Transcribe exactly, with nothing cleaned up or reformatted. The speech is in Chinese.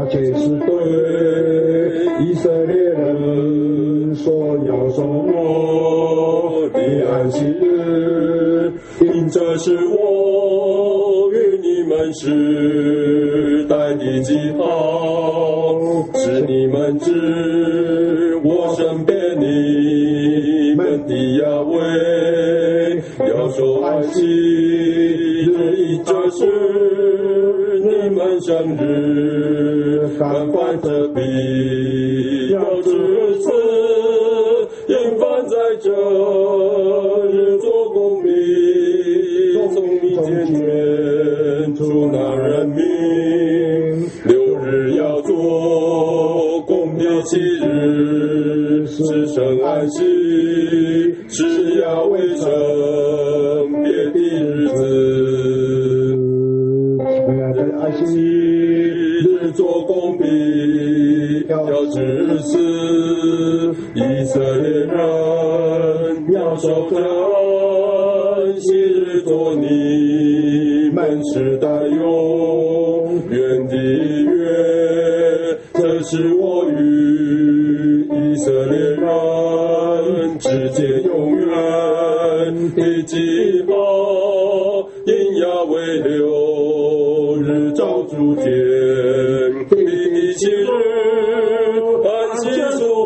这是对以色列人所要守我的安息日，因这是我与你们世代的记号，使你们知我身边你们的亚威要守安息日，因这是你们生日，赶快这必要至此，因凡在这日做公民，从你间选出那人民，六日要做公别七日，是生安息，是要为生别的日子。安息日做公必要至此，以色列人要守着安息日做你们世代永远的约，这是我与以色列人之间永远的记号，因亚为六日照诸天，第七日安息所